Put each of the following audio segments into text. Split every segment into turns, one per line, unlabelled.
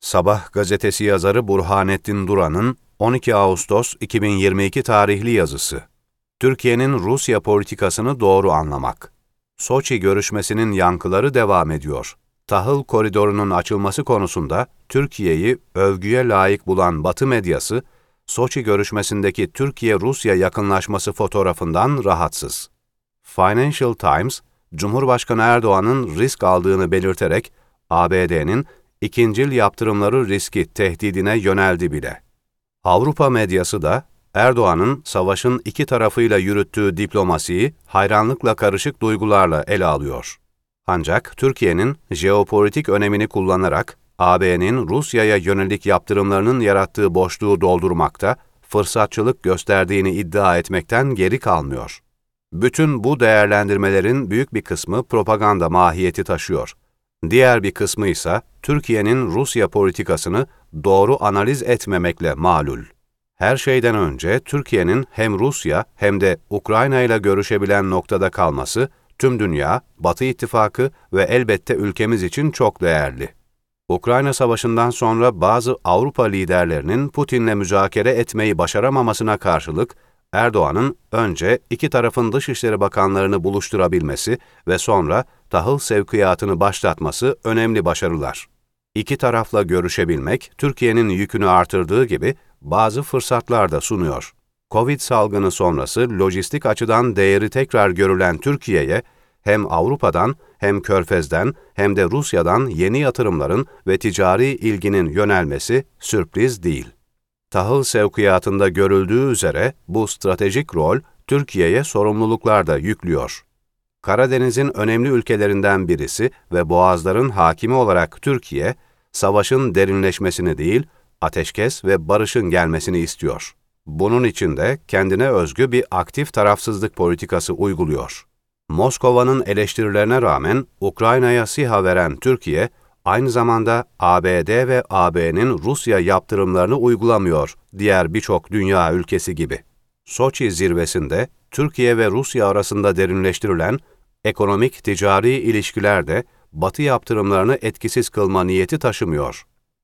Sabah gazetesi yazarı Burhanettin Duran'ın 12 Ağustos 2022 tarihli yazısı. Türkiye'nin Rusya politikasını doğru anlamak. Soçi görüşmesinin yankıları devam ediyor. Tahıl koridorunun açılması konusunda Türkiye'yi övgüye layık bulan Batı medyası, Soçi görüşmesindeki Türkiye-Rusya yakınlaşması fotoğrafından rahatsız. Financial Times, Cumhurbaşkanı Erdoğan'ın risk aldığını belirterek ABD'nin ikincil yaptırımları riski tehdidine yöneldi bile. Avrupa medyası da Erdoğan'ın savaşın iki tarafıyla yürüttüğü diplomasiyi hayranlıkla karışık duygularla ele alıyor. Ancak Türkiye'nin jeopolitik önemini kullanarak AB'nin Rusya'ya yönelik yaptırımlarının yarattığı boşluğu doldurmakta fırsatçılık gösterdiğini iddia etmekten geri kalmıyor. Bütün bu değerlendirmelerin büyük bir kısmı propaganda mahiyeti taşıyor. Diğer bir kısmı ise Türkiye'nin Rusya politikasını doğru analiz etmemekle malul. Her şeyden önce Türkiye'nin hem Rusya hem de Ukrayna ile görüşebilen noktada kalması tüm dünya, Batı İttifakı ve elbette ülkemiz için çok değerli. Ukrayna Savaşı'ndan sonra bazı Avrupa liderlerinin Putin'le müzakere etmeyi başaramamasına karşılık Erdoğan'ın önce iki tarafın dışişleri bakanlarını buluşturabilmesi ve sonra tahıl sevkiyatını başlatması önemli başarılar. İki tarafla görüşebilmek, Türkiye'nin yükünü artırdığı gibi bazı fırsatlar da sunuyor. Covid salgını sonrası lojistik açıdan değeri tekrar görülen Türkiye'ye hem Avrupa'dan hem Körfez'den hem de Rusya'dan yeni yatırımların ve ticari ilginin yönelmesi sürpriz değil. Tahıl sevkiyatında görüldüğü üzere bu stratejik rol Türkiye'ye sorumluluklar da yüklüyor. Karadeniz'in önemli ülkelerinden birisi ve boğazların hakimi olarak Türkiye, savaşın derinleşmesini değil, ateşkes ve barışın gelmesini istiyor. Bunun için de kendine özgü bir aktif tarafsızlık politikası uyguluyor. Moskova'nın eleştirilerine rağmen Ukrayna'ya SİHA veren Türkiye, aynı zamanda ABD ve AB'nin Rusya yaptırımlarını uygulamıyor, diğer birçok dünya ülkesi gibi. Soçi zirvesinde Türkiye ve Rusya arasında derinleştirilen ekonomik-ticari ilişkiler de Batı yaptırımlarını etkisiz kılma niyeti taşımıyor.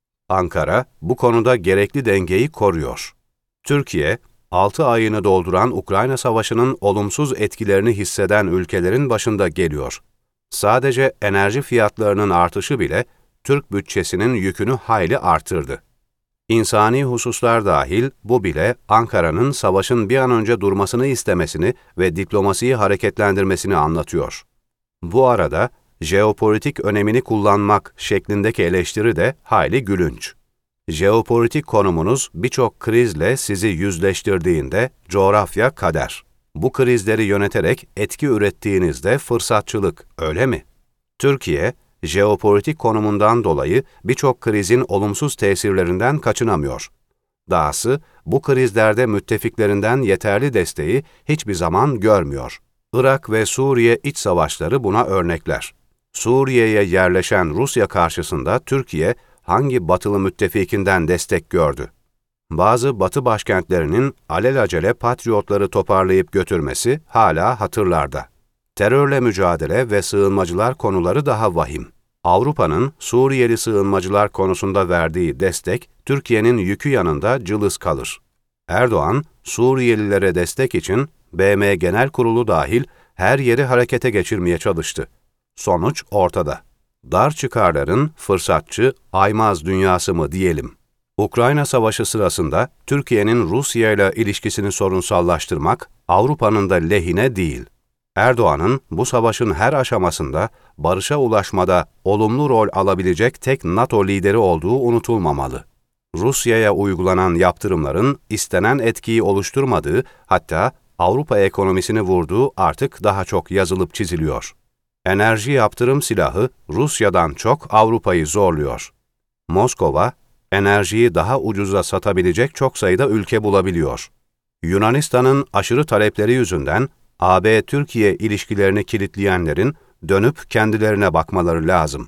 Ankara bu konuda gerekli dengeyi koruyor. Türkiye, 6 ayını dolduran Ukrayna Savaşı'nın olumsuz etkilerini hisseden ülkelerin başında geliyor. Sadece enerji fiyatlarının artışı bile Türk bütçesinin yükünü hayli artırdı. İnsani hususlar dahil bu bile Ankara'nın savaşın bir an önce durmasını istemesini ve diplomasiyi hareketlendirmesini anlatıyor. Bu arada jeopolitik önemini kullanmak şeklindeki eleştiri de hayli gülünç. Jeopolitik konumunuz birçok krizle sizi yüzleştirdiğinde coğrafya kader. Bu krizleri yöneterek etki ürettiğinizde fırsatçılık, öyle mi? Türkiye, jeopolitik konumundan dolayı birçok krizin olumsuz tesirlerinden kaçınamıyor. Dahası bu krizlerde müttefiklerinden yeterli desteği hiçbir zaman görmüyor. Irak ve Suriye iç savaşları buna örnekler. Suriye'ye yerleşen Rusya karşısında Türkiye hangi batılı müttefikinden destek gördü? Bazı batı başkentlerinin alelacele patriotları toparlayıp götürmesi hala hatırlarda. Terörle mücadele ve sığınmacılar konuları daha vahim. Avrupa'nın Suriyeli sığınmacılar konusunda verdiği destek, Türkiye'nin yükü yanında cılız kalır. Erdoğan, Suriyelilere destek için BM Genel Kurulu dahil her yeri harekete geçirmeye çalıştı. Sonuç ortada. Dar çıkarların fırsatçı, aymaz dünyası mı diyelim. Ukrayna Savaşı sırasında Türkiye'nin Rusya ile ilişkisini sorunsallaştırmak Avrupa'nın da lehine değil. Erdoğan'ın bu savaşın her aşamasında barışa ulaşmada olumlu rol alabilecek tek NATO lideri olduğu unutulmamalı. Rusya'ya uygulanan yaptırımların istenen etkiyi oluşturmadığı, hatta Avrupa ekonomisini vurduğu artık daha çok yazılıp çiziliyor. Enerji yaptırım silahı Rusya'dan çok Avrupa'yı zorluyor. Moskova, enerjiyi daha ucuza satabilecek çok sayıda ülke bulabiliyor. Yunanistan'ın aşırı talepleri yüzünden AB-Türkiye ilişkilerini kilitleyenlerin dönüp kendilerine bakmaları lazım.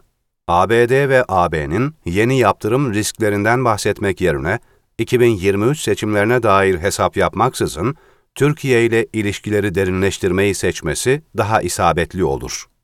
ABD ve AB'nin yeni yaptırım risklerinden bahsetmek yerine 2023 seçimlerine dair hesap yapmaksızın Türkiye ile ilişkileri derinleştirmeyi seçmesi daha isabetli olur.